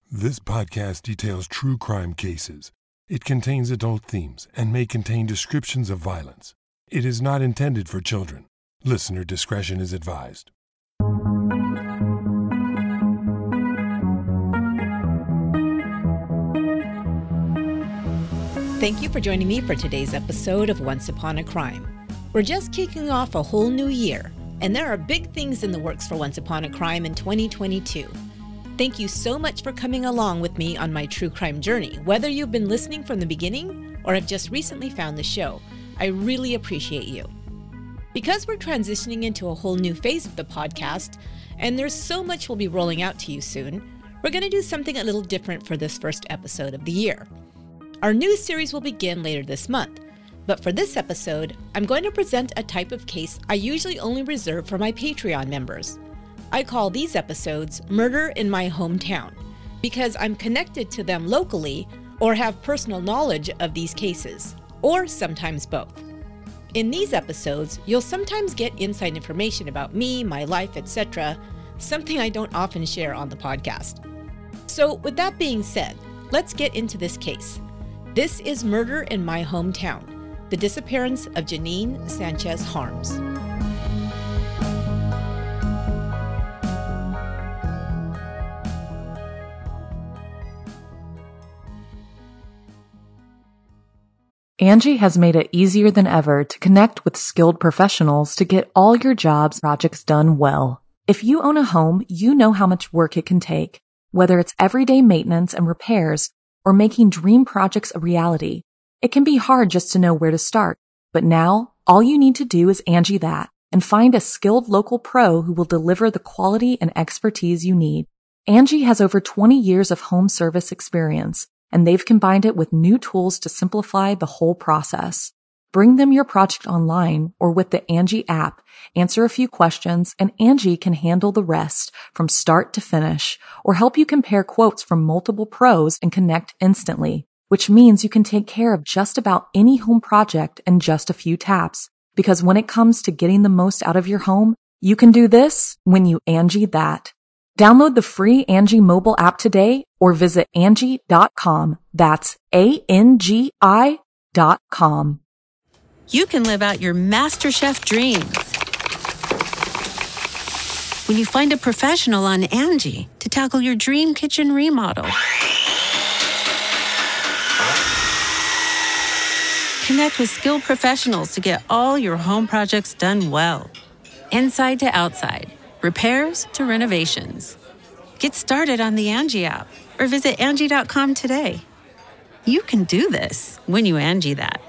This podcast details true crime cases. It contains adult themes and may contain descriptions of violence. It is not intended for children. Listener discretion is advised. Thank you for joining me for today's episode of Once Upon a Crime. We're just kicking off a whole new year, and there are big things in the works for Once Upon a Crime in 2022. Thank you so much for coming along with me on my true crime journey, whether you've been listening from the beginning or have just recently found the show. I really appreciate you. Because we're transitioning into a whole new phase of the podcast, and there's so much we'll be rolling out to you soon, we're going to do something a little different for this first episode of the year. Our new series will begin later this month, but for this episode, I'm going to present a type of case I usually only reserve for my Patreon members. I call these episodes Murder in My Hometown, because I'm connected to them locally or have personal knowledge of these cases, or sometimes both. In these episodes, you'll sometimes get inside information about me, my life, etc., something I don't often share on the podcast. So with that being said, let's get into this case. This is Murder in My Hometown, the disappearance of Janine Sanchez Harms. Angie has made it easier than ever to connect with skilled professionals to get all your jobs projects done well. If you own a home, you know how much work it can take, whether it's everyday maintenance and repairs or making dream projects a reality. It can be hard just to know where to start, but now all you need to do is Angie that and find a skilled local pro who will deliver the quality and expertise you need. Angie has over 20 years of home service experience, and they've combined it with new tools to simplify the whole process. Bring them your project online or with the Angie app, answer a few questions, and Angie can handle the rest from start to finish or help you compare quotes from multiple pros and connect instantly, which means you can take care of just about any home project in just a few taps. Because when it comes to getting the most out of your home, you can do this when you Angie that. Download the free Angie mobile app today or visit Angie.com. That's ANGI.com. You can live out your MasterChef dreams when you find a professional on Angie to tackle your dream kitchen remodel. Connect with skilled professionals to get all your home projects done well. Inside to outside, repairs to renovations. Get started on the Angie app or visit Angie.com today. You can do this when you Angie that.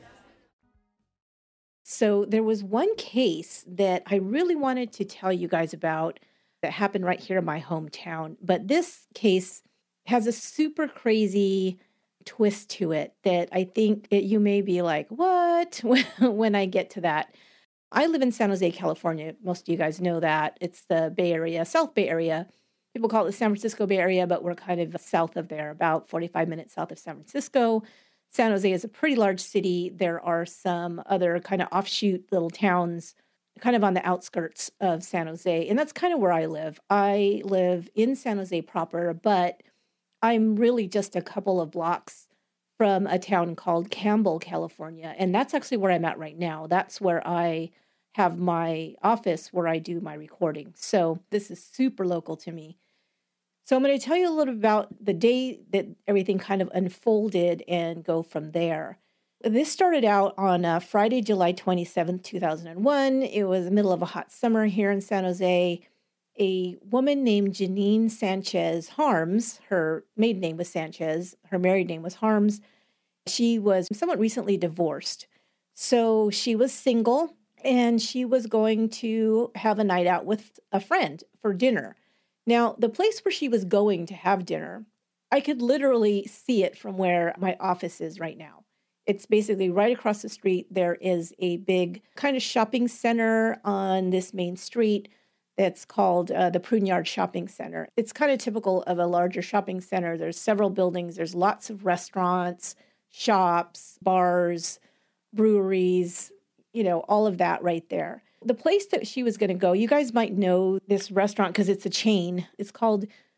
So there was one case that I really wanted to tell you guys about that happened right here in my hometown. But this case has a super crazy twist to it that I think you may be like, what? when I get to that. I live in San Jose, California. Most of you guys know that. It's the Bay Area, South Bay Area. People call it the San Francisco Bay Area, but we're kind of south of there, about 45 minutes south of San Francisco. San Jose is a pretty large city. There are some other kind of offshoot little towns kind of on the outskirts of San Jose, and that's kind of where I live. I live in San Jose proper, but I'm really just a couple of blocks from a town called Campbell, California, and that's actually where I'm at right now. That's where I have my office where I do my recording. So this is super local to me. So I'm going to tell you a little about the day that everything kind of unfolded and go from there. This started out on Friday, July 27th, 2001. It was the middle of a hot summer here in San Jose. A woman named Janine Sanchez Harms, her maiden name was Sanchez, her married name was Harms. She was somewhat recently divorced. So she was single and she was going to have a night out with a friend for dinner. Now, the place where she was going to have dinner, I could literally see it from where my office is right now. It's basically right across the street. There is a big kind of shopping center on this main street that's called the Pruneyard Shopping Center. It's kind of typical of a larger shopping center. There's several buildings. There's lots of restaurants, shops, bars, breweries, all of that right there. The place that she was going to go, you guys might know this restaurant because it's a chain. It's called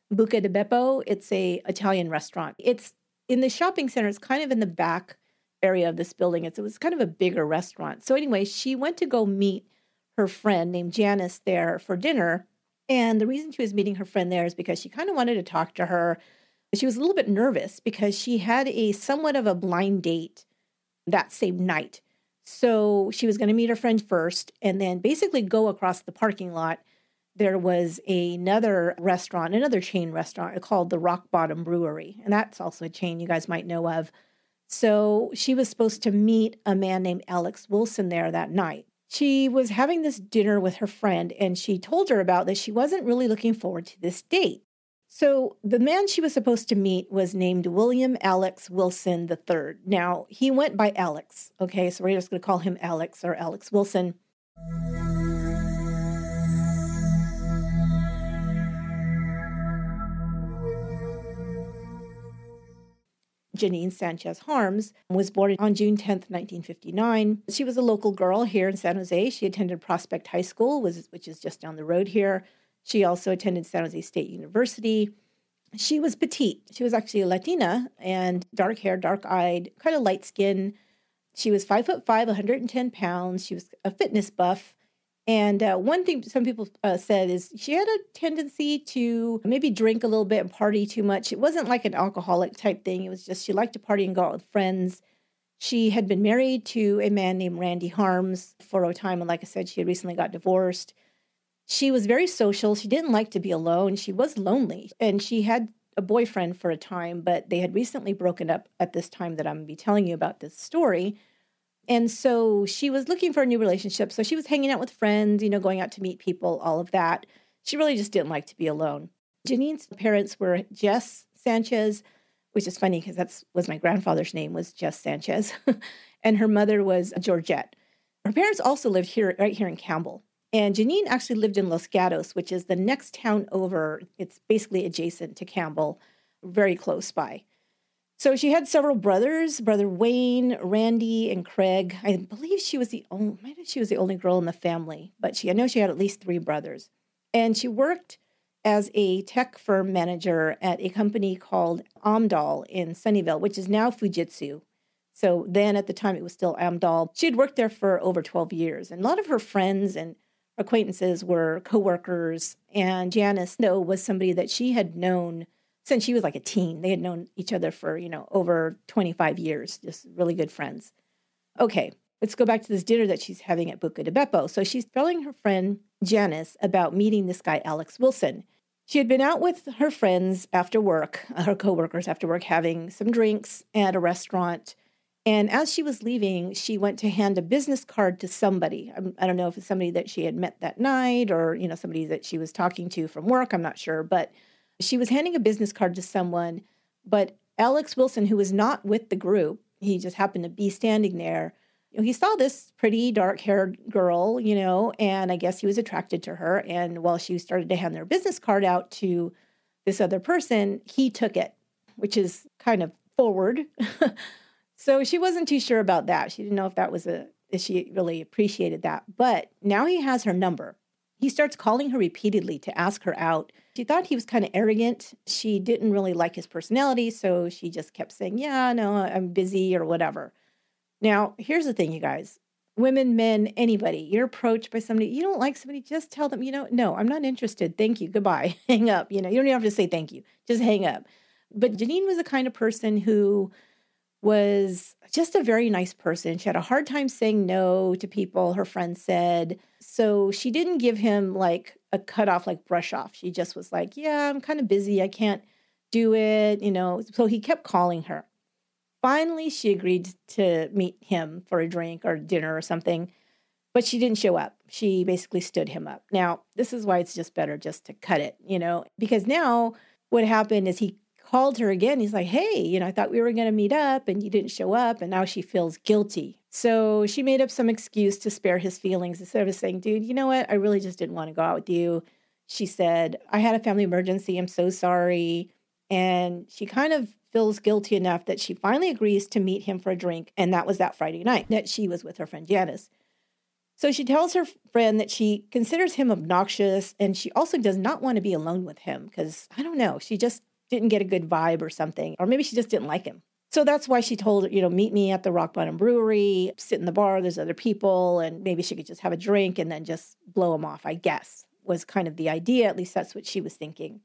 Buca di Beppo. It's a Italian restaurant. It's in the shopping center. It's kind of in the back area of this building. It was kind of a bigger restaurant. So anyway, she went to go meet her friend named Janice there for dinner. And the reason she was meeting her friend there is because she kind of wanted to talk to her. She was a little bit nervous because she had a somewhat of a blind date that same night. So she was going to meet her friend first and then basically go across the parking lot. There was another restaurant, another chain restaurant called the Rock Bottom Brewery. And that's also a chain you guys might know of. So she was supposed to meet a man named Alex Wilson there that night. She was having this dinner with her friend, and she told her about that she wasn't really looking forward to this date. So the man she was supposed to meet was named William Alex Wilson III. Now, he went by Alex, okay? So we're just going to call him Alex or Alex Wilson. Janine Sanchez Harms was born on June 10th, 1959. She was a local girl here in San Jose. She attended Prospect High School, which is just down the road here. She also attended San Jose State University. She was petite. She was actually a Latina and dark hair, dark-eyed, kind of light skin. She was 5'5", 110 pounds. She was a fitness buff. And one thing some people said is she had a tendency to maybe drink a little bit and party too much. It wasn't like an alcoholic type thing. It was just she liked to party and go out with friends. She had been married to a man named Randy Harms for a time. And like I said, she had recently got divorced. She was very social. She didn't like to be alone. She was lonely. And she had a boyfriend for a time, but they had recently broken up at this time that I'm going to be telling you about this story. And so she was looking for a new relationship. So she was hanging out with friends, going out to meet people, all of that. She really just didn't like to be alone. Janine's parents were Jess Sanchez, which is funny because that was my grandfather's name, was Jess Sanchez. And her mother was Georgette. Her parents also lived right here in Campbell. And Janine actually lived in Los Gatos, which is the next town over. It's basically adjacent to Campbell, very close by. So she had several brothers, Brother Wayne, Randy, and Craig. I believe she was the only girl in the family, but I know she had at least 3 brothers. And she worked as a tech firm manager at a company called Amdahl in Sunnyvale, which is now Fujitsu. So then at the time it was still Amdahl. She had worked there for over 12 years. And a lot of her friends and acquaintances were coworkers. And Janice, though, was somebody that she had known since she was like a teen. They had known each other for, over 25 years, just really good friends. Okay, let's go back to this dinner that she's having at Buca di Beppo. So she's telling her friend Janice about meeting this guy, Alex Wilson. She had been out with her friends after work, her coworkers after work, having some drinks at a restaurant. And as she was leaving, she went to hand a business card to somebody. I don't know if it's somebody that she had met that night or, somebody that she was talking to from work. I'm not sure, but she was handing a business card to someone, but Alex Wilson, who was not with the group, he just happened to be standing there. He saw this pretty dark-haired girl, and I guess he was attracted to her. And while she started to hand their business card out to this other person, he took it, which is kind of forward. So she wasn't too sure about that. She didn't know if she really appreciated that. But now he has her number. He starts calling her repeatedly to ask her out. She thought he was kind of arrogant. She didn't really like his personality, so she just kept saying, yeah, no, I'm busy or whatever. Now, here's the thing, you guys. Women, men, anybody, you're approached by somebody, you don't like somebody, just tell them, no, I'm not interested. Thank you. Goodbye. Hang up. You don't even have to say thank you. Just hang up. But Janine was the kind of person who was just a very nice person. She had a hard time saying no to people, her friends said. So she didn't give him like a cutoff, like brush off. She just was like, yeah, I'm kind of busy. I can't do it, So he kept calling her. Finally, she agreed to meet him for a drink or dinner or something, but she didn't show up. She basically stood him up. Now, this is why it's just better just to cut it, because now what happened is he called her again. He's like, hey, I thought we were going to meet up and you didn't show up. And now she feels guilty. So she made up some excuse to spare his feelings instead of saying, dude, you know what? I really just didn't want to go out with you. She said, I had a family emergency. I'm so sorry. And she kind of feels guilty enough that she finally agrees to meet him for a drink. And that was that Friday night that she was with her friend Janice. So she tells her friend that she considers him obnoxious, and she also does not want to be alone with him because, I don't know, she just didn't get a good vibe or something, or maybe she just didn't like him. So that's why she told her, meet me at the Rock Bottom Brewery, sit in the bar, there's other people, and maybe she could just have a drink and then just blow him off, I guess, was kind of the idea. At least that's what she was thinking.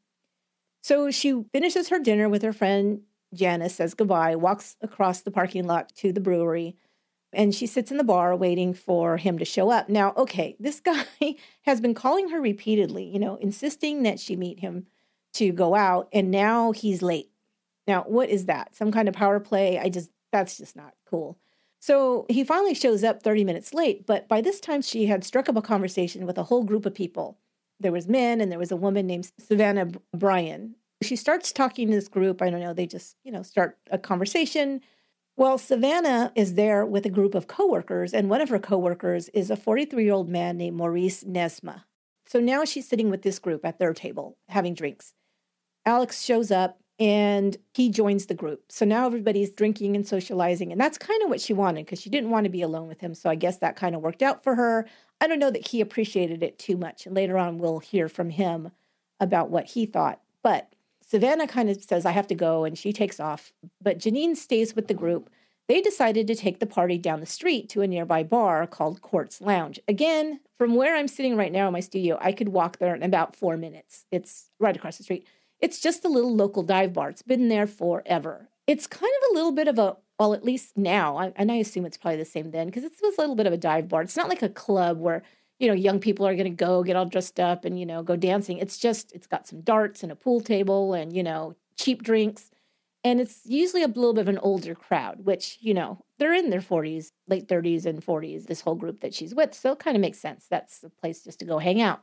So she finishes her dinner with her friend Janice, says goodbye, walks across the parking lot to the brewery, and she sits in the bar waiting for him to show up. Now, okay, this guy has been calling her repeatedly, insisting that she meet him to go out, and now he's late. Now, what is that? Some kind of power play? That's just not cool. So he finally shows up 30 minutes late, but by this time she had struck up a conversation with a whole group of people. There was men and there was a woman named Savannah Bryan. She starts talking to this group. I don't know, they just, start a conversation. Well, Savannah is there with a group of coworkers, and one of her coworkers is a 43-year-old man named Maurice Nesma. So now she's sitting with this group at their table having drinks. Alex shows up and he joins the group. So now everybody's drinking and socializing, and that's kind of what she wanted because she didn't want to be alone with him. So I guess that kind of worked out for her. I don't know that he appreciated it too much. And later on, we'll hear from him about what he thought. But Savannah kind of says, I have to go, and she takes off. But Janine stays with the group. They decided to take the party down the street to a nearby bar called Quartz Lounge. Again, from where I'm sitting right now in my studio, I could walk there in about 4 minutes. It's right across the street. It's just a little local dive bar. It's been there forever. It's kind of a little bit of well, at least now, and I assume it's probably the same then, because it was a little bit of a dive bar. It's not like a club where, young people are going to go get all dressed up and, go dancing. It's got some darts and a pool table and, cheap drinks. And it's usually a little bit of an older crowd, which, they're in their 40s, late 30s and 40s, this whole group that she's with. So it kind of makes sense. That's a place just to go hang out.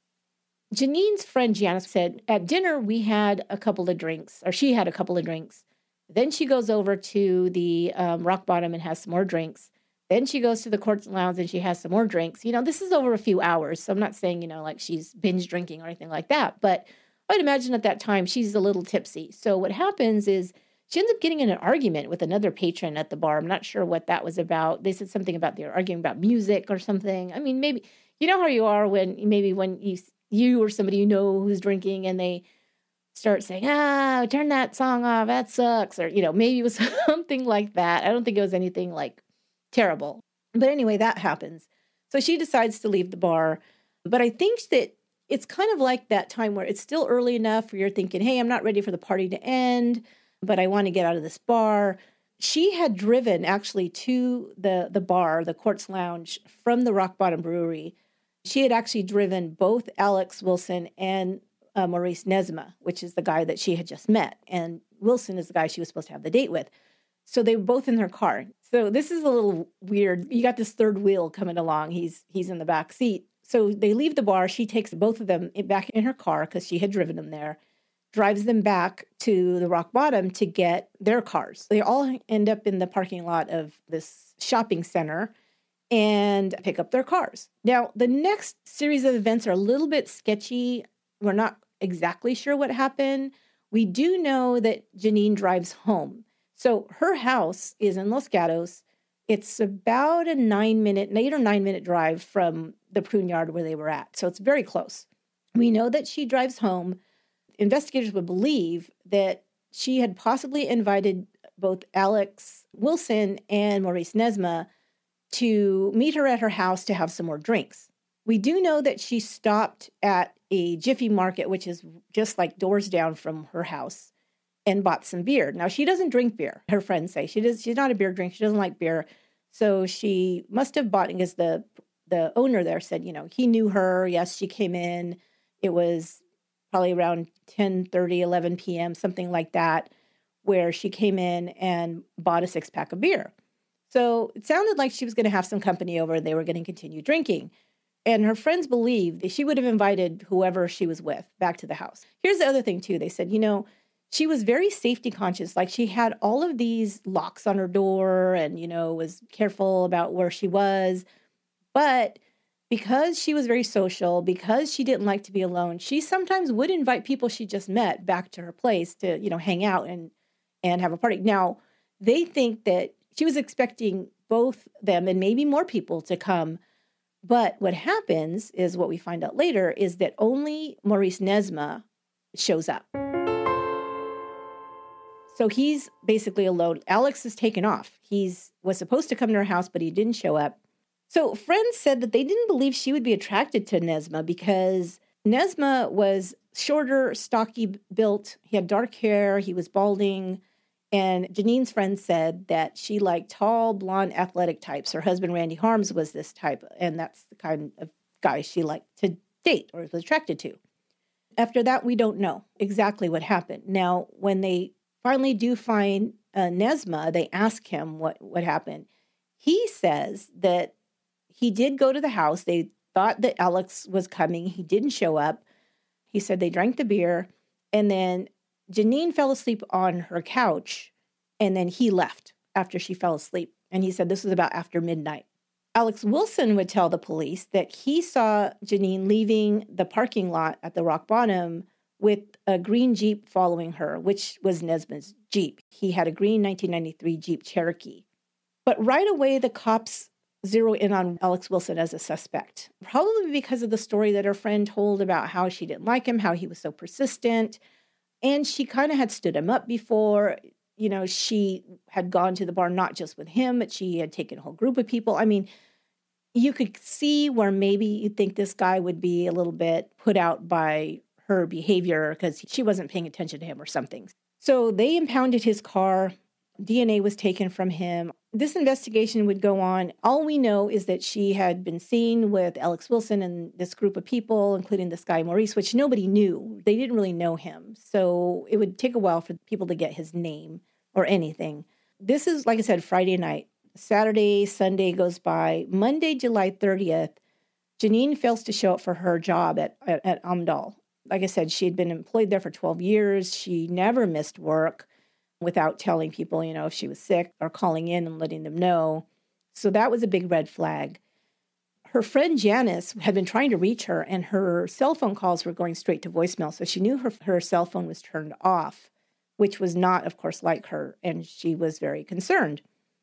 Janine's friend Janice said, at dinner, we had a couple of drinks, or she had a couple of drinks. Then she goes over to the Rock Bottom and has some more drinks. Then she goes to the Quartz Lounge and she has some more drinks. This is over a few hours. So I'm not saying, like she's binge drinking or anything like that. But I'd imagine at that time she's a little tipsy. So what happens is she ends up getting in an argument with another patron at the bar. I'm not sure what that was about. They said something about they were arguing about music or something. I mean, maybe, how you are when you or somebody who's drinking and they start saying, turn that song off, that sucks. Or, maybe it was something like that. I don't think it was anything like terrible. But anyway, that happens. So she decides to leave the bar. But I think that it's kind of like that time where it's still early enough where you're thinking, hey, I'm not ready for the party to end, but I want to get out of this bar. She had driven actually to the bar, the Quartz Lounge, from the Rock Bottom Brewery. She had actually driven both Alex Wilson and Maurice Nesma, which is the guy that she had just met. And Wilson is the guy she was supposed to have the date with. So they were both in her car. So this is a little weird. You got this third wheel coming along. He's in the back seat. So they leave the bar. She takes both of them back in her car because she had driven them there, drives them back to the Rock Bottom to get their cars. They all end up in the parking lot of this shopping center and pick up their cars. Now, the next series of events are a little bit sketchy. We're not exactly sure what happened. We do know that Janine drives home. So her house is in Los Gatos. It's about an 8 or 9 minute drive from the prune yard where they were at. So it's very close. We know that she drives home. Investigators would believe that she had possibly invited both Alex Wilson and Maurice Nesma to meet her at her house to have some more drinks. We do know that she stopped at a Jiffy Market, which is just like doors down from her house, and bought some beer. Now, she doesn't drink beer, her friends say. She's not a beer drinker. She doesn't like beer. So she must have bought, because the owner there said, he knew her. Yes, she came in. It was probably around 10:30, 11 p.m., something like that, where she came in and bought a 6-pack of beer. So it sounded like she was going to have some company over and they were going to continue drinking. And her friends believed that she would have invited whoever she was with back to the house. Here's the other thing, too. They said, she was very safety conscious. Like she had all of these locks on her door and, was careful about where she was. But because she was very social, because she didn't like to be alone, she sometimes would invite people she just met back to her place to, hang out and have a party. Now, they think that she was expecting both them and maybe more people to come But what happens is what we find out later is that only Maurice Nesma shows up. So he's basically alone. Alex is taken off. Was supposed to come to her house, but he didn't show up. So friends said that they didn't believe she would be attracted to Nesma because Nesma was shorter, stocky built. He had dark hair. He was balding. And Janine's friend said that she liked tall, blonde, athletic types. Her husband, Randy Harms, was this type, and that's the kind of guy she liked to date or was attracted to. After that, we don't know exactly what happened. Now, when they finally do find Nesma, they ask him what happened. He says that he did go to the house. They thought that Alex was coming. He didn't show up. He said they drank the beer, and then Janine fell asleep on her couch, and then he left after she fell asleep. And he said this was about after midnight. Alex Wilson would tell the police that he saw Janine leaving the parking lot at the Rock Bottom with a green Jeep following her, which was Nesma's Jeep. He had a green 1993 Jeep Cherokee. But right away, the cops zero in on Alex Wilson as a suspect, probably because of the story that her friend told about how she didn't like him, how he was so persistent. And she kind of had stood him up before. You know, she had gone to the bar not just with him, but she had taken a whole group of people. I mean, you could see where maybe you'd think this guy would be a little bit put out by her behavior because she wasn't paying attention to him or something. So they impounded his car. DNA was taken from him. This investigation would go on. All we know is that she had been seen with Alex Wilson and this group of people, including this guy Maurice, which nobody knew. They didn't really know him. So it would take a while for people to get his name or anything. This is, like I said, Friday night. Saturday, Sunday goes by. Monday, July 30th, Janine fails to show up for her job at Amdahl. Like I said, she had been employed there for 12 years. She never missed work without telling people, you know, if she was sick or calling in and letting them know. So that was a big red flag. Her friend Janice had been trying to reach her, and her cell phone calls were going straight to voicemail. So she knew her cell phone was turned off, which was not, of course, like her, and she was very concerned.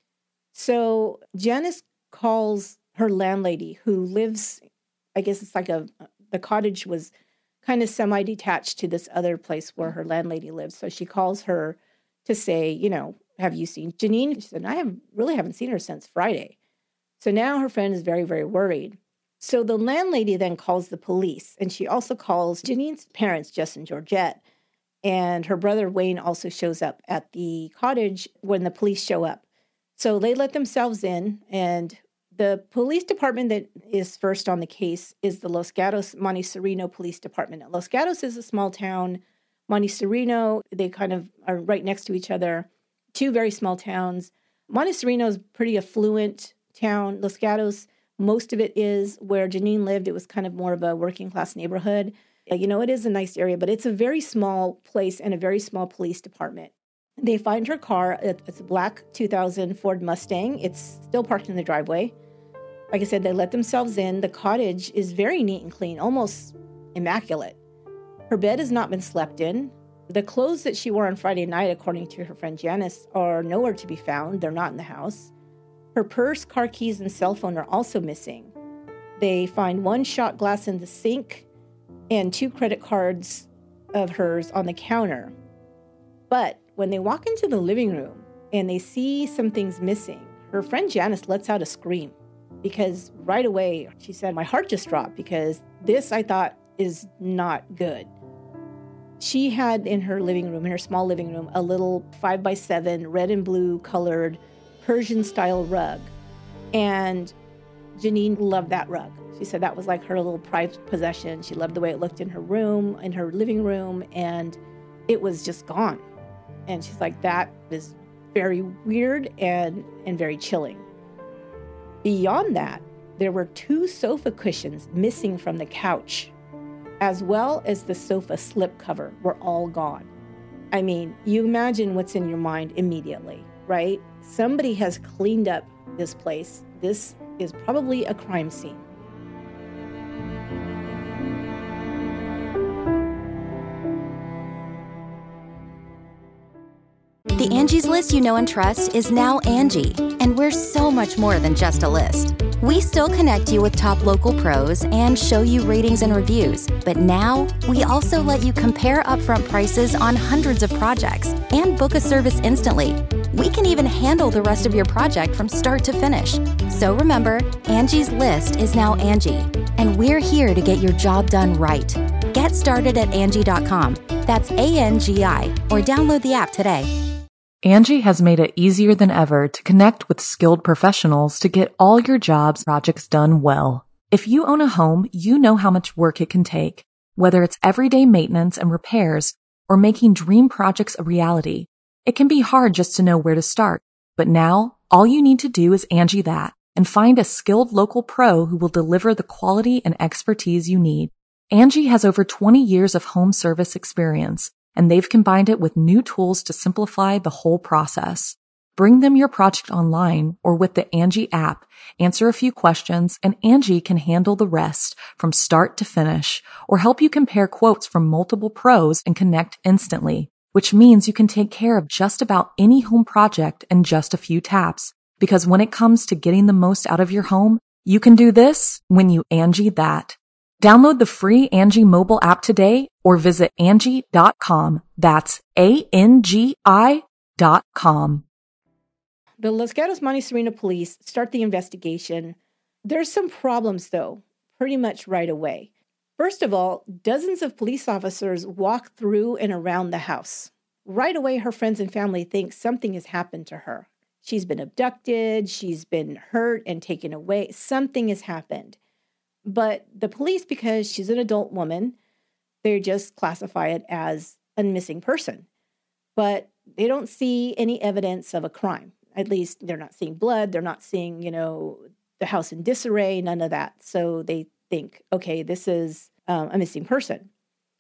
So Janice calls her landlady, who lives, I guess it's like the cottage was kind of semi-detached to this other place where her landlady lives. So she calls her to say, you know, have you seen Janine? She said, I really haven't seen her since Friday. So now her friend is very, very worried. So the landlady then calls the police, and she also calls Janine's parents, Jess and Georgette, and her brother Wayne also shows up at the cottage when the police show up. So they let themselves in, and the police department that is first on the case is the Los Gatos Monte Sereno Police Department. Los Gatos is a small town. Monte Sereno, they kind of are right next to each other. Two very small towns. Monte Sereno is a pretty affluent town. Los Gatos, most of it is where Janine lived. It was kind of more of a working class neighborhood. You know, it is a nice area, but it's a very small place and a very small police department. They find her car. It's a black 2000 Ford Mustang. It's still parked in the driveway. Like I said, they let themselves in. The cottage is very neat and clean, almost immaculate. Her bed has not been slept in. The clothes that she wore on Friday night, according to her friend Janice, are nowhere to be found. They're not in the house. Her purse, car keys, and cell phone are also missing. They find one shot glass in the sink and 2 credit cards of hers on the counter. But when they walk into the living room and they see some things missing, her friend Janice lets out a scream because right away she said, my heart just dropped because this, I thought, is not good. She had in her living room, in her small living room, a little 5x7 red and blue colored Persian style rug. And Janine loved that rug. She said that was like her little prized possession. She loved the way it looked in her room, in her living room, and it was just gone. And she's like, that is very weird and very chilling. Beyond that, there were 2 sofa cushions missing from the couch, as well as the sofa slip cover were all gone. I mean, you imagine what's in your mind immediately, right? Somebody has cleaned up this place. This is probably a crime scene. The Angie's List you know and trust is now Angie, and we're so much more than just a list. We still connect you with top local pros and show you ratings and reviews, but now we also let you compare upfront prices on hundreds of projects and book a service instantly. We can even handle the rest of your project from start to finish. So remember, Angie's List is now Angie, and we're here to get your job done right. Get started at Angie.com. That's ANGI, or download the app today. Angie has made it easier than ever to connect with skilled professionals to get all your jobs projects done well. If you own a home, you know how much work it can take, whether it's everyday maintenance and repairs or making dream projects a reality. It can be hard just to know where to start, but now all you need to do is Angie that and find a skilled local pro who will deliver the quality and expertise you need. Angie has over 20 years of home service experience, and they've combined it with new tools to simplify the whole process. Bring them your project online or with the Angie app, answer a few questions, and Angie can handle the rest from start to finish, or help you compare quotes from multiple pros and connect instantly, which means you can take care of just about any home project in just a few taps. Because when it comes to getting the most out of your home, you can do this when you Angie that. Download the free Angie mobile app today or visit Angie.com. That's ANGI.com. The Los Gatos Monte Sereno police start the investigation. There's some problems, though, pretty much right away. First of all, dozens of police officers walk through and around the house. Right away, her friends and family think something has happened to her. She's been abducted, she's been hurt and taken away. Something has happened. But the police, because she's an adult woman, they just classify it as a missing person. But they don't see any evidence of a crime. At least they're not seeing blood. They're not seeing, the house in disarray, none of that. So they think, okay, this is a missing person.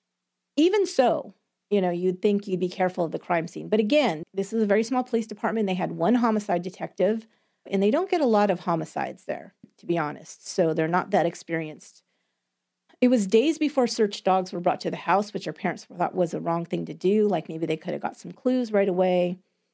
Even so, you'd think you'd be careful of the crime scene. But again, this is a very small police department. They had one homicide detective, and they don't get a lot of homicides there, to be honest. So they're not that experienced. It was days before search dogs were brought to the house, which her parents thought was a wrong thing to do. Like maybe they could have got some clues right away.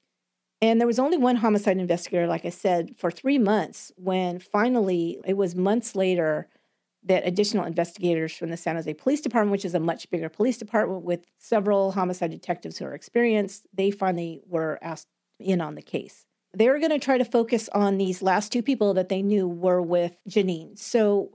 And there was only one homicide investigator, like I said, for 3 months, when finally it was months later that additional investigators from the San Jose Police Department, which is a much bigger police department with several homicide detectives who are experienced, they finally were asked in on the case. They were going to try to focus on these last two people that they knew were with Janine. So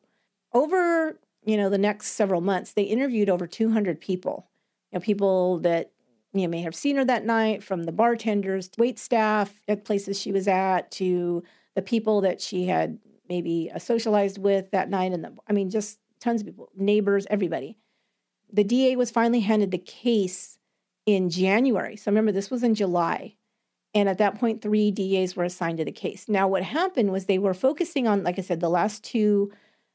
over, the next several months, they interviewed over 200 people, people that may have seen her that night, from the bartenders, wait staff at places she was at, to the people that she had maybe socialized with that night. And just tons of people, neighbors, everybody. The DA was finally handed the case in January. So remember, this was in July. And at that point, 3 DAs were assigned to the case. Now, what happened was they were focusing on, like I said, the last two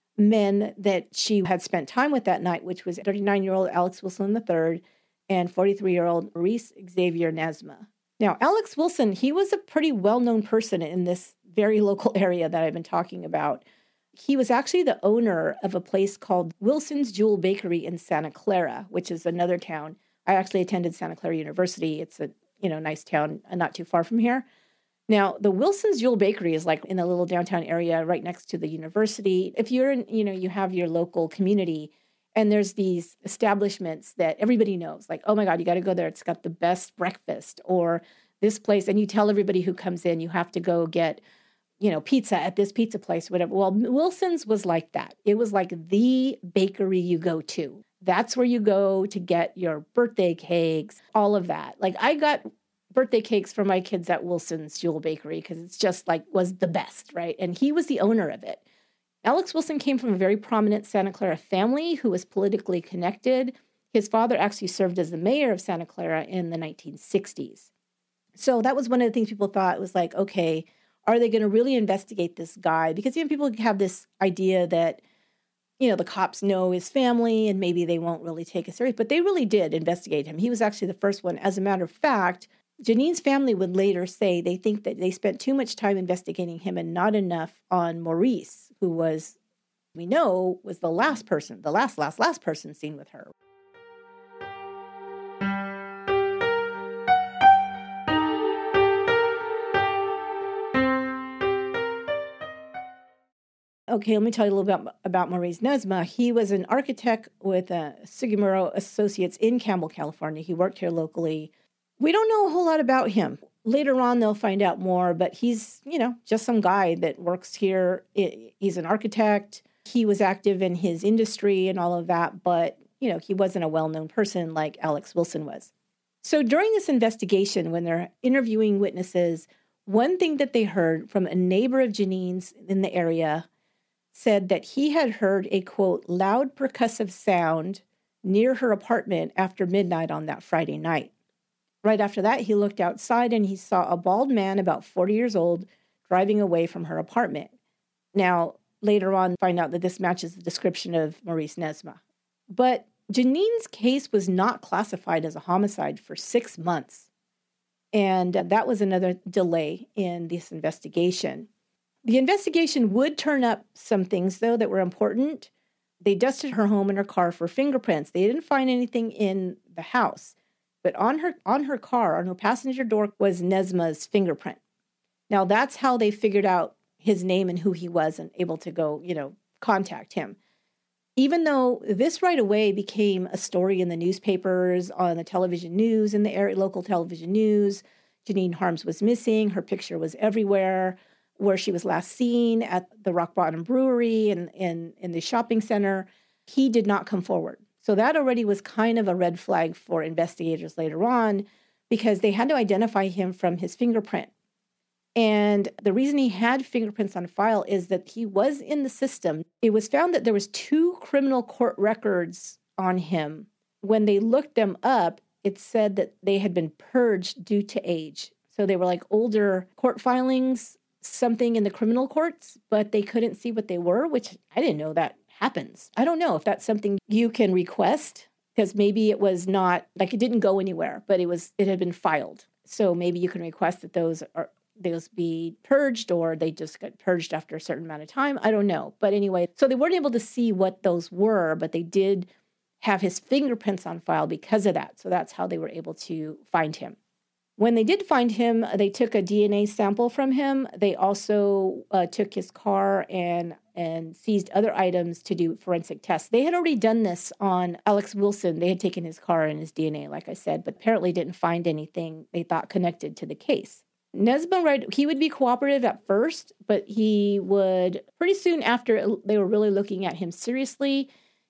men that she had spent time with that night, which was 39-year-old Alex Wilson III and 43-year-old Maurice Xavier Nesma. Now, Alex Wilson, he was a pretty well-known person in this very local area that I've been talking about. He was actually the owner of a place called Wilson's Jewel Bakery in Santa Clara, which is another town. I actually attended Santa Clara University. It's a nice town not too far from here. Now, the Wilson's Jewel Bakery is like in a little downtown area right next to the university. If you're in, you have your local community and there's these establishments that everybody knows, like, oh my God, you got to go there. It's got the best breakfast, or this place. And you tell everybody who comes in, you have to go get, pizza at this pizza place, whatever. Well, Wilson's was like that. It was like the bakery you go to. That's where you go to get your birthday cakes, all of that. Like I got birthday cakes for my kids at Wilson's Jewel Bakery because it's just was the best, right? And he was the owner of it. Alex Wilson came from a very prominent Santa Clara family who was politically connected. His father actually served as the mayor of Santa Clara in the 1960s. So that was one of the things people thought was like, okay, are they going to really investigate this guy? Because people have this idea that, the cops know his family and maybe they won't really take it serious. But they really did investigate him. He was actually the first one. As a matter of fact, Janine's family would later say they think that they spent too much time investigating him and not enough on Maurice, who was the last person seen with her. Okay, let me tell you a little bit about Maurice Nesma. He was an architect with Sugimura Associates in Campbell, California. He worked here locally. We don't know a whole lot about him. Later on, they'll find out more, but he's, just some guy that works here. He's an architect. He was active in his industry and all of that, but, he wasn't a well-known person like Alex Wilson was. So during this investigation, when they're interviewing witnesses, one thing that they heard from a neighbor of Janine's in the area said that he had heard a, quote, loud percussive sound near her apartment after midnight on that Friday night. Right after that, he looked outside and he saw a bald man about 40 years old driving away from her apartment. Now, later on, find out that this matches the description of Maurice Nesma. But Janine's case was not classified as a homicide for 6 months. And that was another delay in this investigation. The investigation would turn up some things, though, that were important. They dusted her home and her car for fingerprints. They didn't find anything in the house. But on her car, on her passenger door, was Nesma's fingerprint. Now, that's how they figured out his name and who he was and able to go, contact him. Even though this right away became a story in the newspapers, on the television news, in the area, local television news, Janine Harms was missing. Her picture was everywhere, where she was last seen at the Rock Bottom Brewery and in the shopping center. He did not come forward. So that already was kind of a red flag for investigators later on, because they had to identify him from his fingerprint. And the reason he had fingerprints on file is that he was in the system. It was found that there was 2 criminal court records on him. When they looked them up, it said that they had been purged due to age. So they were like older court filings, something in the criminal courts, but they couldn't see what they were, which I didn't know that happens. I don't know if that's something you can request, because maybe it was not, like it didn't go anywhere, but it had been filed. So maybe you can request that those be purged, or they just got purged after a certain amount of time. I don't know. But anyway, so they weren't able to see what those were, but they did have his fingerprints on file because of that. So that's how they were able to find him. When they did find him, they took a DNA sample from him. They also took his car and seized other items to do forensic tests. They had already done this on Alex Wilson. They had taken his car and his DNA, like I said, but apparently didn't find anything they thought connected to the case. Nesma, he would be cooperative at first, but he would, pretty soon after they were really looking at him seriously,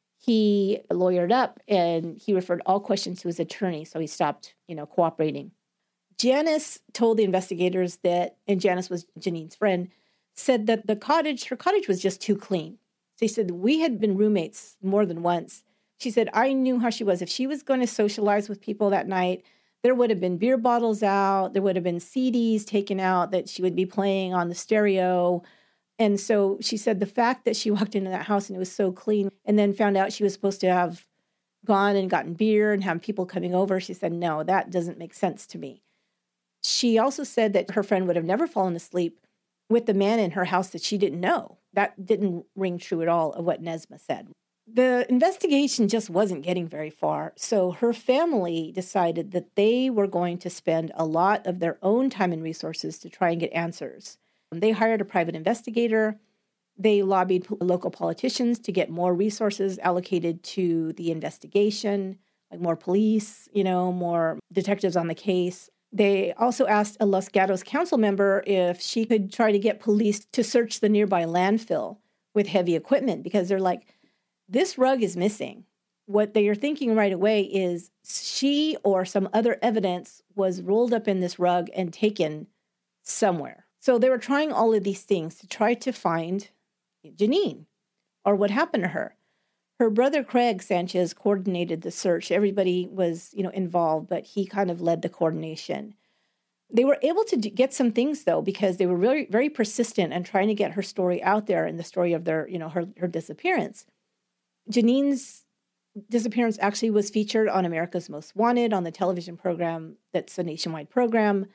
he lawyered up and he referred all questions to his attorney, so he stopped, cooperating. Janice told the investigators that, and Janice was Janine's friend, said that her cottage was just too clean. So he said, we had been roommates more than once. She said, I knew how she was. If she was going to socialize with people that night, there would have been beer bottles out. There would have been CDs taken out that she would be playing on the stereo. And so she said the fact that she walked into that house and it was so clean, and then found out she was supposed to have gone and gotten beer and have people coming over, she said, no, that doesn't make sense to me. She also said that her friend would have never fallen asleep with the man in her house that she didn't know. That didn't ring true at all of what Nesma said. The investigation just wasn't getting very far, so her family decided that they were going to spend a lot of their own time and resources to try and get answers. They hired a private investigator. They lobbied local politicians to get more resources allocated to the investigation, like more police, more detectives on the case. They also asked a Los Gatos council member if she could try to get police to search the nearby landfill with heavy equipment, because they're like, this rug is missing. What they are thinking right away is she or some other evidence was rolled up in this rug and taken somewhere. So they were trying all of these things to try to find Janine or what happened to her. Her brother, Craig Sanchez, coordinated the search. Everybody was, involved, but he kind of led the coordination. They were able to get some things, though, because they were very, very persistent and trying to get her story out there and the story of their, her disappearance. Janine's disappearance actually was featured on America's Most Wanted, on the television program that's a nationwide program.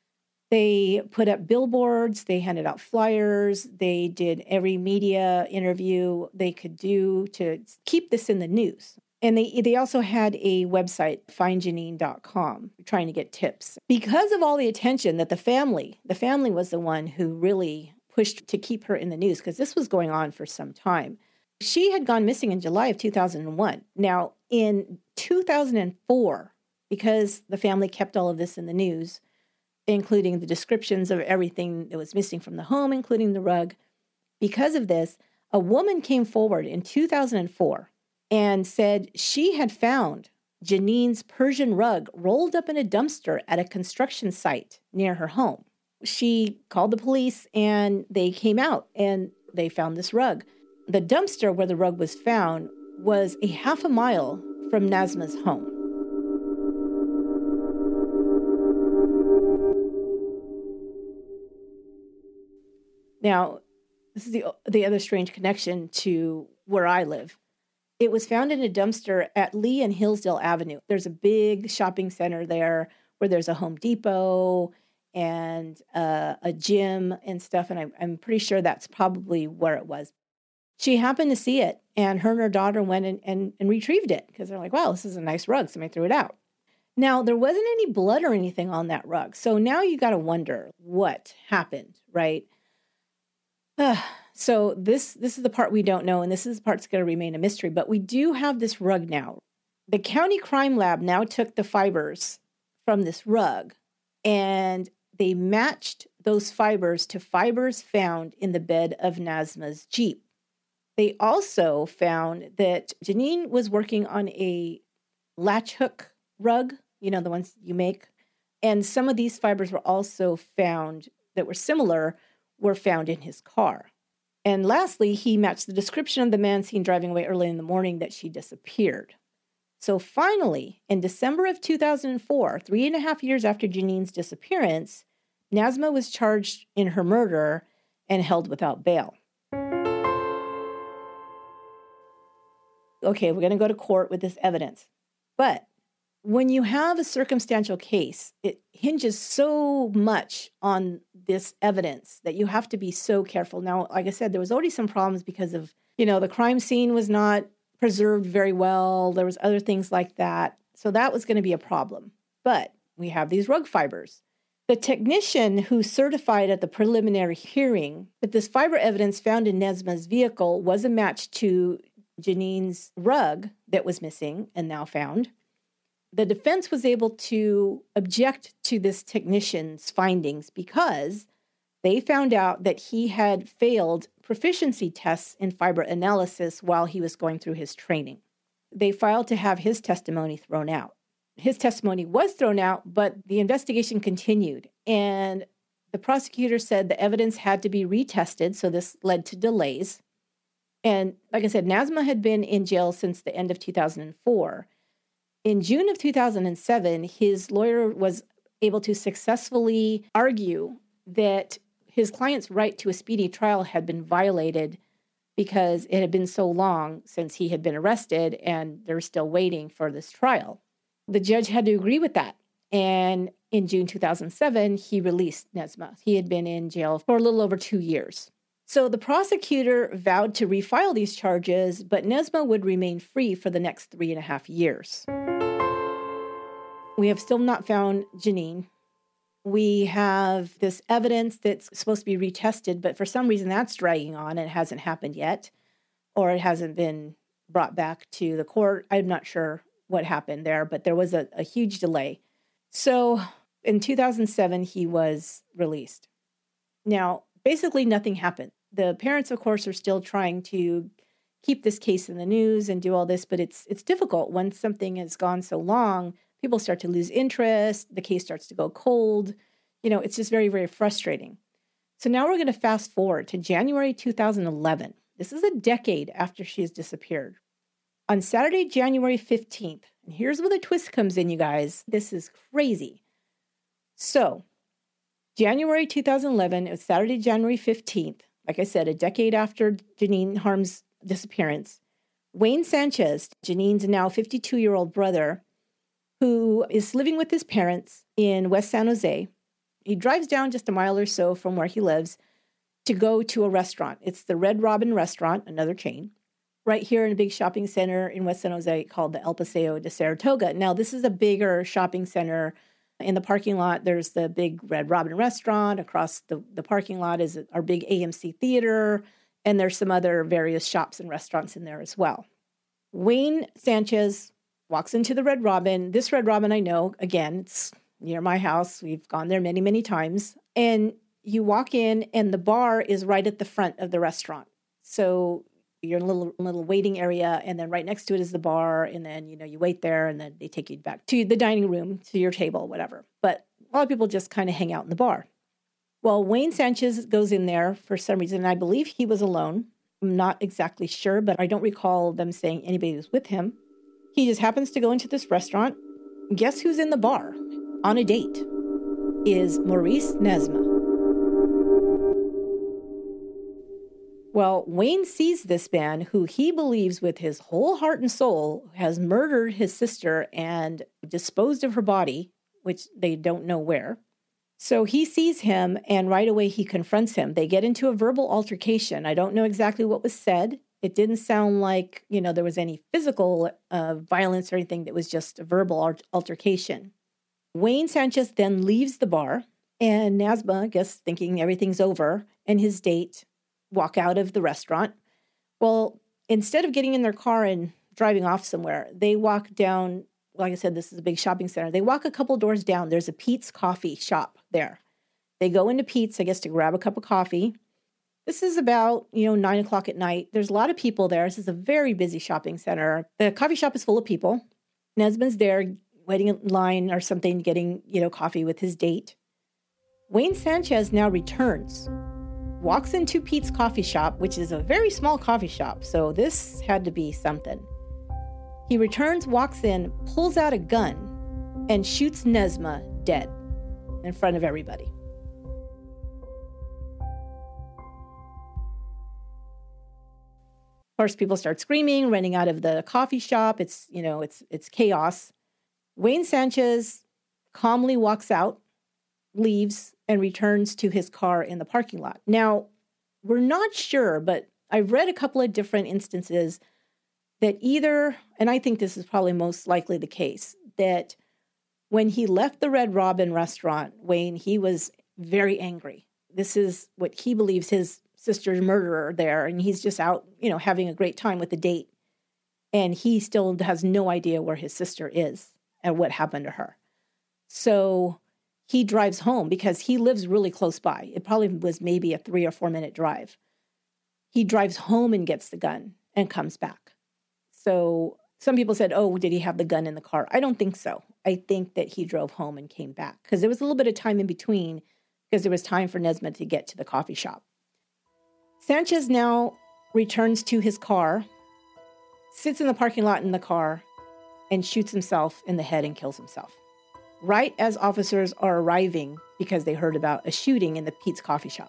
They put up billboards, they handed out flyers, they did every media interview they could do to keep this in the news. And they also had a website, findjanine.com, trying to get tips. Because of all the attention that the family was the one who really pushed to keep her in the news because this was going on for some time. She had gone missing in July of 2001. Now, in 2004, because the family kept all of this in the news, including the descriptions of everything that was missing from the home, including the rug, because of this, a woman came forward in 2004 and said she had found Janine's Persian rug rolled up in a dumpster at a construction site near her home. She called the police and they came out and they found this rug. The dumpster where the rug was found was a half a mile from Nazma's home. Now, this is the other strange connection to where I live. It was found in a dumpster at Lee and Hillsdale Avenue. There's a big shopping center there where there's a Home Depot and a gym and stuff, and I'm pretty sure that's probably where it was. She happened to see it, and her and her daughter went and retrieved it because they're like, wow, this is a nice rug. Somebody threw it out. Now, there wasn't any blood or anything on that rug. So now you got to wonder what happened, right? So this is the part we don't know, and this is the part that's going to remain a mystery. But we do have this rug now. The county crime lab now took the fibers from this rug, and they matched those fibers to fibers found in the bed of Nazma's Jeep. They also found that Janine was working on a latch hook rug, you know, the ones you make. And some of these fibers were also found that were similar, were found in his car. And lastly, he matched the description of the man seen driving away early in the morning that she disappeared. So finally, in December of 2004, 3.5 years after Janine's disappearance, Nazma was charged in her murder and held without bail. Okay, we're going to go to court with this evidence. But when you have a circumstantial case, it hinges so much on this evidence that you have to be so careful. Now, like I said, there was already some problems because of, the crime scene was not preserved very well. There was other things like that. So that was going to be a problem. But we have these rug fibers. The technician who certified at the preliminary hearing that this fiber evidence found in Nazma's vehicle was a match to Janine's rug that was missing and now found. The defense was able to object to this technician's findings because they found out that he had failed proficiency tests in fiber analysis while he was going through his training. They filed to have his testimony thrown out. His testimony was thrown out, but the investigation continued. And the prosecutor said the evidence had to be retested, so this led to delays. And like I said, Nazma had been in jail since the end of 2004. In June of 2007, his lawyer was able to successfully argue that his client's right to a speedy trial had been violated because it had been so long since he had been arrested and they're still waiting for this trial. The judge had to agree with that. And in June 2007, he released Nazma. He had been in jail for a little over 2 years. So the prosecutor vowed to refile these charges, but Nazma would remain free for the next 3.5 years. We have still not found Janine. We have this evidence that's supposed to be retested, but for some reason that's dragging on and it hasn't happened yet, or it hasn't been brought back to the court. I'm not sure what happened there, but there was a huge delay. So in 2007, he was released. Now, basically nothing happened. The parents, of course, are still trying to keep this case in the news and do all this, but it's difficult when something has gone so long. People start to lose interest. The case starts to go cold. It's just very, very frustrating. So now we're going to fast forward to January 2011. This is a decade after she has disappeared. On Saturday, January 15th, and here's where the twist comes in, you guys. This is crazy. So, January 2011, it was Saturday, January 15th. Like I said, a decade after Janine Harm's disappearance. Wayne Sanchez, Janine's now 52-year-old brother, who is living with his parents in West San Jose. He drives down just a mile or so from where he lives to go to a restaurant. It's the Red Robin Restaurant, another chain, right here in a big shopping center in West San Jose called the El Paseo de Saratoga. Now, this is a bigger shopping center In the parking lot, there's the big Red Robin restaurant. Across the parking lot is our big AMC theater. And there's some other various shops and restaurants in there as well. Wayne Sanchez walks into the Red Robin. This Red Robin, I know, again, it's near my house. We've gone there many, many times. And you walk in and the bar is right at the front of the restaurant. So you're in a little waiting area, and then right next to it is the bar, and then, you wait there, and then they take you back to the dining room, to your table, whatever. But a lot of people just kind of hang out in the bar. Well, Wayne Sanchez goes in there for some reason, and I believe he was alone. I'm not exactly sure, but I don't recall them saying anybody was with him. He just happens to go into this restaurant. Guess who's in the bar on a date? Is Maurice Nesma. Well, Wayne sees this man who he believes with his whole heart and soul has murdered his sister and disposed of her body, which they don't know where. So he sees him, and right away he confronts him. They get into a verbal altercation. I don't know exactly what was said. It didn't sound like, there was any physical violence or anything. That was just a verbal altercation. Wayne Sanchez then leaves the bar, and Nesma, I guess, thinking everything's over, and his date walk out of the restaurant. Well, instead of getting in their car and driving off somewhere, they walk down. Like I said, this is a big shopping center. They walk a couple doors down. There's a Pete's Coffee shop there. They go into Pete's, I guess, to grab a cup of coffee. This is about, 9 o'clock at night. There's a lot of people there. This is a very busy shopping center. The coffee shop is full of people. Nesma's there waiting in line or something, getting, coffee with his date. Wayne Sanchez now returns, walks into Pete's Coffee shop, which is a very small coffee shop. So this had to be something. He returns, walks in, pulls out a gun, and shoots Nesma dead in front of everybody. Of course, people start screaming, running out of the coffee shop. It's chaos. Wayne Sanchez calmly walks out, leaves, and returns to his car in the parking lot. Now, we're not sure, but I've read a couple of different instances that either, and I think this is probably most likely the case, that when he left the Red Robin restaurant, Wayne, he was very angry. This is what he believes his sister's murderer there, and he's just out, having a great time with the date. And he still has no idea where his sister is and what happened to her. So he drives home because he lives really close by. It probably was maybe a 3 or 4 minute drive. He drives home and gets the gun and comes back. So some people said, oh, did he have the gun in the car? I don't think so. I think that he drove home and came back because there was a little bit of time in between because there was time for Nesma to get to the coffee shop. Sanchez now returns to his car, sits in the parking lot in the car, and shoots himself in the head and kills himself. Right as officers are arriving because they heard about a shooting in the Pete's Coffee shop.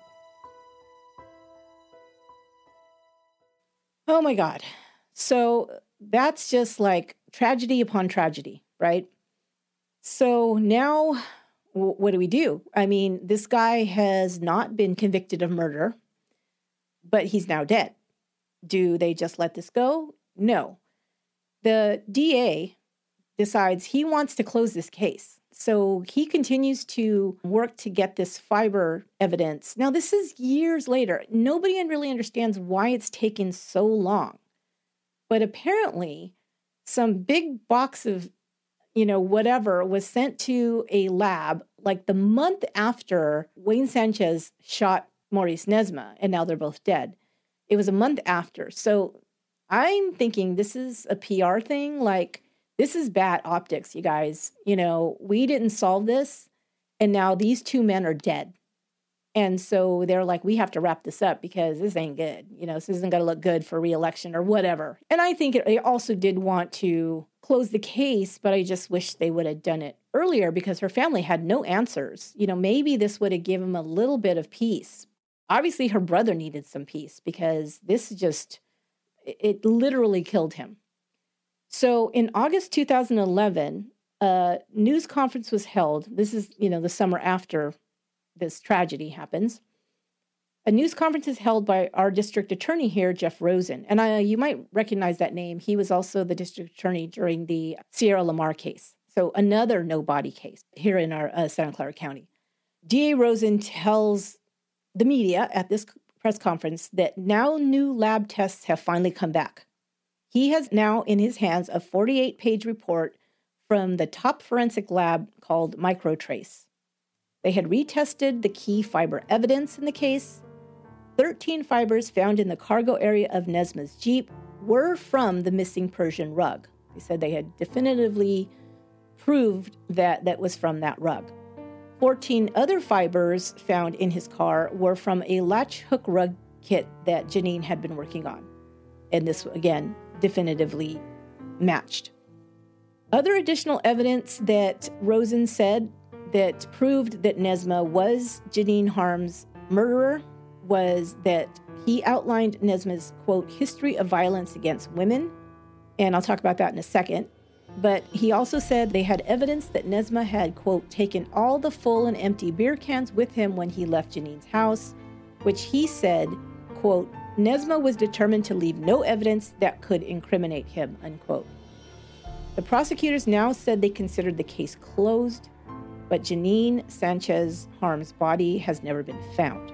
Oh my God. So that's just like tragedy upon tragedy, right? So now what do we do? I mean, this guy has not been convicted of murder, but he's now dead. Do they just let this go? No. The DA decides he wants to close this case. So he continues to work to get this fiber evidence. Now, this is years later. Nobody really understands why it's taken so long. But apparently, some big box of, whatever was sent to a lab like the month after Wayne Sanchez shot Maurice Nesma, and now they're both dead. It was a month after. So I'm thinking this is a PR thing. Like, this is bad optics, you guys. We didn't solve this, and now these two men are dead. And so they're like, we have to wrap this up because this ain't good. This isn't going to look good for re-election or whatever. And I think they also did want to close the case, but I just wish they would have done it earlier because her family had no answers. Maybe this would have given them a little bit of peace. Obviously, her brother needed some peace because this it literally killed him. So in August 2011, a news conference was held. This is, the summer after this tragedy happens. A news conference is held by our district attorney here, Jeff Rosen. And you might recognize that name. He was also the district attorney during the Sierra Lamar case. So another no body case here in our Santa Clara County. DA Rosen tells the media at this press conference that now new lab tests have finally come back. He has now in his hands a 48-page report from the top forensic lab called Microtrace. They had retested the key fiber evidence in the case. 13 fibers found in the cargo area of Nesma's Jeep were from the missing Persian rug. They said they had definitively proved that that was from that rug. 14 other fibers found in his car were from a latch hook rug kit that Janine had been working on. And this, again, definitively matched. Other additional evidence that Rosen said that proved that Nesma was Janine Harm's murderer was that he outlined Nesma's, quote, history of violence against women. And I'll talk about that in a second. But he also said they had evidence that Nesma had, quote, taken all the full and empty beer cans with him when he left Janine's house, which he said, quote, Nesma was determined to leave no evidence that could incriminate him, unquote. The prosecutors now said they considered the case closed, but Janine Sanchez Harm's body has never been found.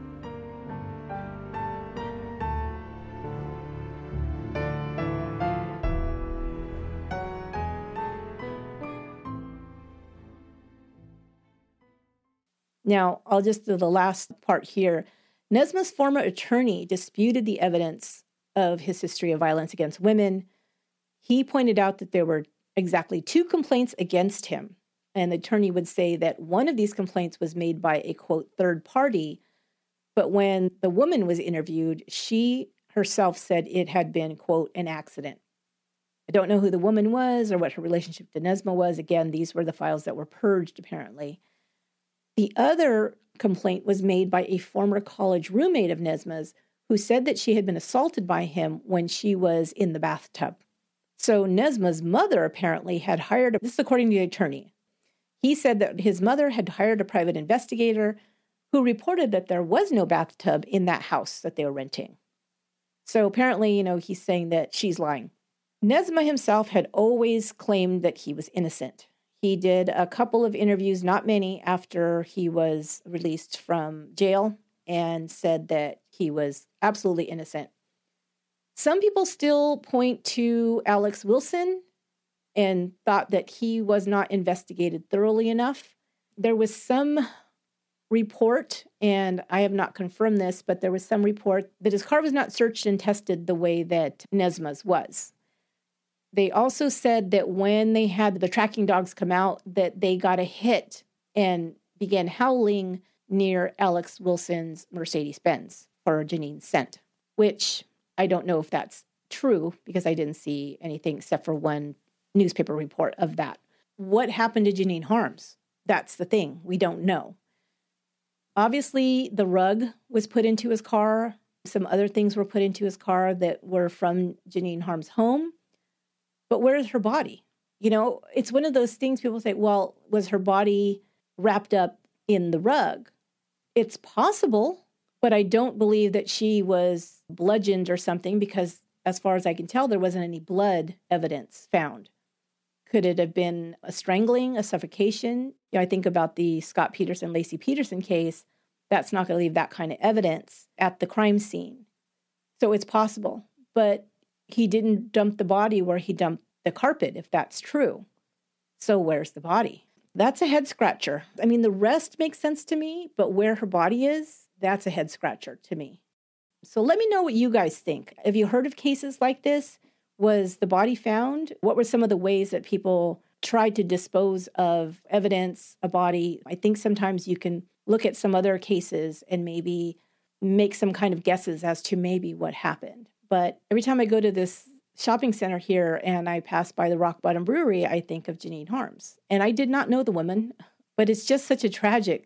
Now, I'll just do the last part here. Nesma's former attorney disputed the evidence of his history of violence against women. He pointed out that there were exactly 2 complaints against him. And the attorney would say that one of these complaints was made by a, quote, third party. But when the woman was interviewed, she herself said it had been, quote, an accident. I don't know who the woman was or what her relationship to Nesma was. Again, these were the files that were purged, apparently. The other complaint was made by a former college roommate of Nesma's who said that she had been assaulted by him when she was in the bathtub. So Nesma's mother apparently had hired, this is according to the attorney. He said that his mother had hired a private investigator who reported that there was no bathtub in that house that they were renting. So apparently, he's saying that she's lying. Nesma himself had always claimed that he was innocent. He did a couple of interviews, not many, after he was released from jail and said that he was absolutely innocent. Some people still point to Alex Wilson and thought that he was not investigated thoroughly enough. There was some report, and I have not confirmed this, but there was some report that his car was not searched and tested the way that Nesma's was. They also said that when they had the tracking dogs come out, that they got a hit and began howling near Alex Wilson's Mercedes-Benz for Janine's scent, which I don't know if that's true because I didn't see anything except for one newspaper report of that. What happened to Janine Harms? That's the thing. We don't know. Obviously, the rug was put into his car. Some other things were put into his car that were from Janine Harms' home. But where is her body? It's one of those things people say, well, was her body wrapped up in the rug? It's possible, but I don't believe that she was bludgeoned or something because as far as I can tell, there wasn't any blood evidence found. Could it have been a strangling, a suffocation? I think about the Scott Peterson, Lacey Peterson case. That's not going to leave that kind of evidence at the crime scene. So it's possible, but he didn't dump the body where he dumped the carpet, if that's true. So where's the body? That's a head scratcher. I mean, the rest makes sense to me, but where her body is, that's a head scratcher to me. So let me know what you guys think. Have you heard of cases like this? Was the body found? What were some of the ways that people tried to dispose of evidence, a body? I think sometimes you can look at some other cases and maybe make some kind of guesses as to maybe what happened. But every time I go to this shopping center here and I pass by the Rock Bottom Brewery, I think of Janine Harms. And I did not know the woman, but it's just such a tragic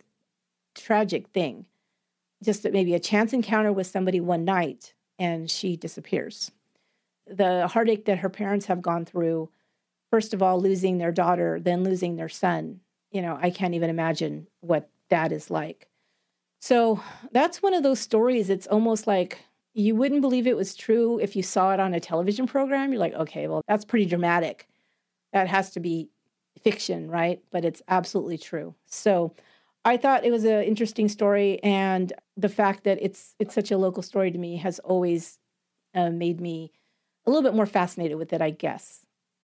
thing. Just that maybe a chance encounter with somebody one night and she disappears. The heartache that her parents have gone through, first of all, losing their daughter, then losing their son. I can't even imagine what that is like. So that's one of those stories. It's almost like you wouldn't believe it was true if you saw it on a television program. You're like, okay, well, that's pretty dramatic. That has to be fiction, right? But it's absolutely true. So I thought it was an interesting story, and the fact that it's such a local story to me has always made me a little bit more fascinated with it, I guess.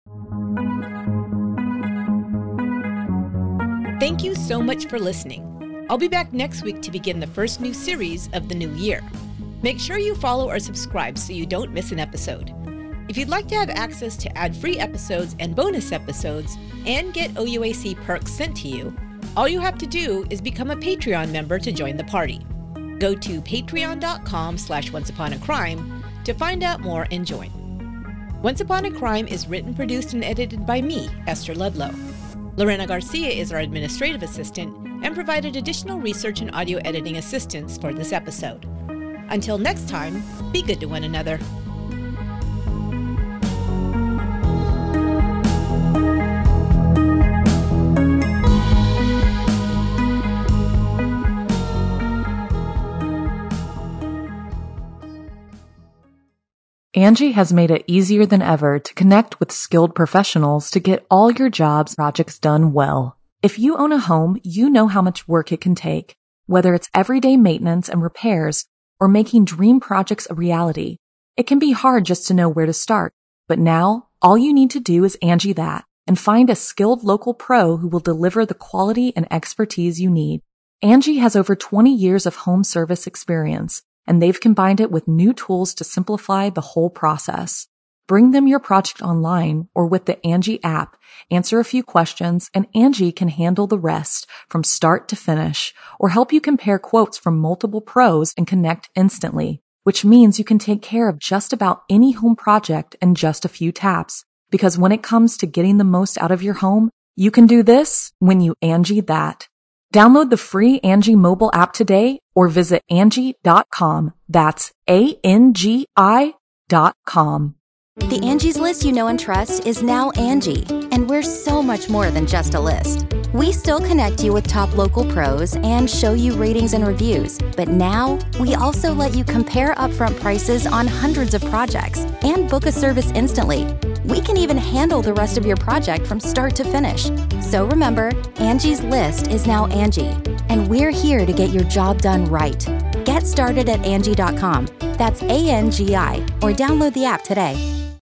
Thank you so much for listening. I'll be back next week to begin the first new series of the new year. Make sure you follow or subscribe so you don't miss an episode. If you'd like to have access to ad-free episodes and bonus episodes and get OUAC perks sent to you, all you have to do is become a Patreon member to join the party. Go to patreon.com/onceuponacrime to find out more and join. Once Upon a Crime is written, produced, and edited by me, Esther Ludlow. Lorena Garcia is our administrative assistant and provided additional research and audio editing assistance for this episode. Until next time, be good to one another. Angie has made it easier than ever to connect with skilled professionals to get all your jobs projects done well. If you own a home, you know how much work it can take, whether it's everyday maintenance and repairs or making dream projects a reality. It can be hard just to know where to start, but now all you need to do is Angie that and find a skilled local pro who will deliver the quality and expertise you need. Angie has over 20 years of home service experience, and they've combined it with new tools to simplify the whole process. Bring them your project online or with the Angie app, answer a few questions, and Angie can handle the rest from start to finish, or help you compare quotes from multiple pros and connect instantly, which means you can take care of just about any home project in just a few taps. Because when it comes to getting the most out of your home, you can do this when you Angie that. Download the free Angie mobile app today or visit Angie.com. That's ANGI.com. The Angie's List you know and trust is now Angie, and we're so much more than just a list. We still connect you with top local pros and show you ratings and reviews, but now we also let you compare upfront prices on hundreds of projects and book a service instantly. We can even handle the rest of your project from start to finish. So remember, Angie's List is now Angie, and we're here to get your job done right. Get started at Angie.com. That's ANGI, or download the app today.